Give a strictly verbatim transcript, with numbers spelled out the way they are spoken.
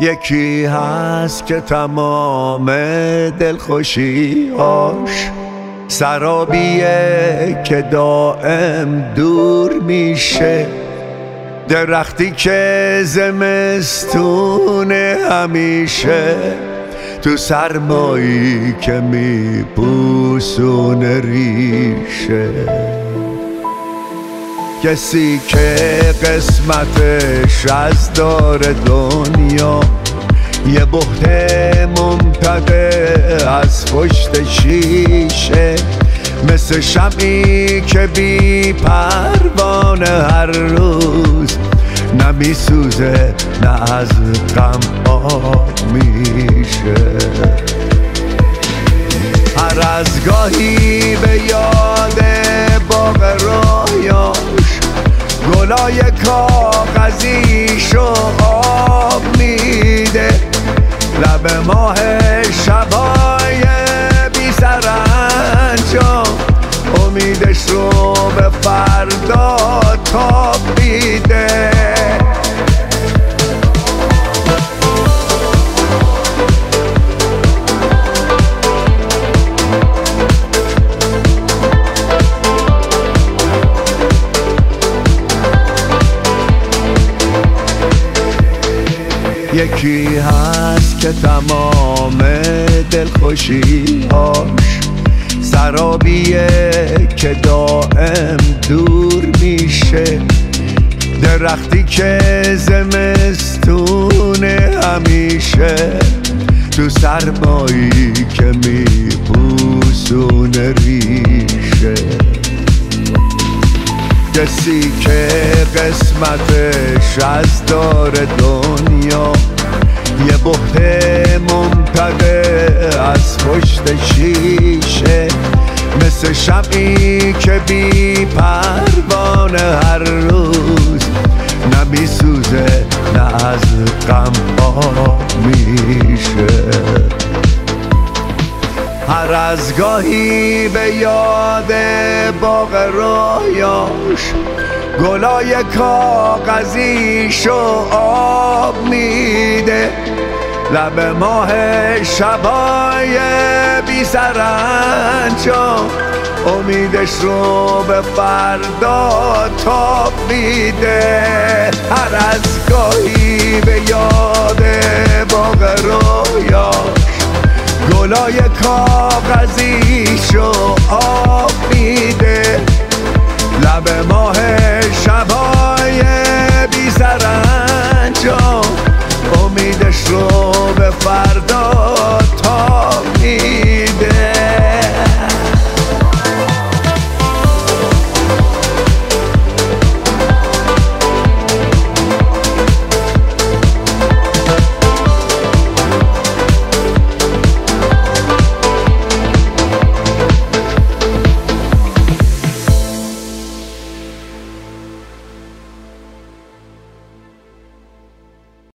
یکی هست که تمام دلخوشی‌هاش سرابیه که دائم دور میشه، درختی که زمستونه همیشه، تو سرمایی که میپوسونه ریشه. کسی که قسمتش از دار دنیا یه بهت ممتده از پشت شیشه، مثل شمعی که بی پروانه هر روز نمیسوزه نه از غم آب میشه. هر از گاهی به یاد باغ رویاش گلای کاغذیشو آب میده، لب ماه شبای بی سرانجام امیدش رو به فردا تاب میده. یکی هست که تمام دلخوشی‌هاش سرابیه که دائم دور میشه، درختی که زمستونه همیشه، تو سرمایی که میپوسونه ریشه. کسی که قسمتش از دار دنیا یه بهت ممتده از پشت شیشه، مثل شمعی که بی پروانه هر روز نمیسوزه نه از غم آب میشه. هر از گاهی به یاد باغ رویاش گلای کاغذیشو آب میده، لب ماه شبای بی سرانجام امیدش رو به فردا تاب میده. هر از گاهی به یاد باغ رویاش گلای کاغذی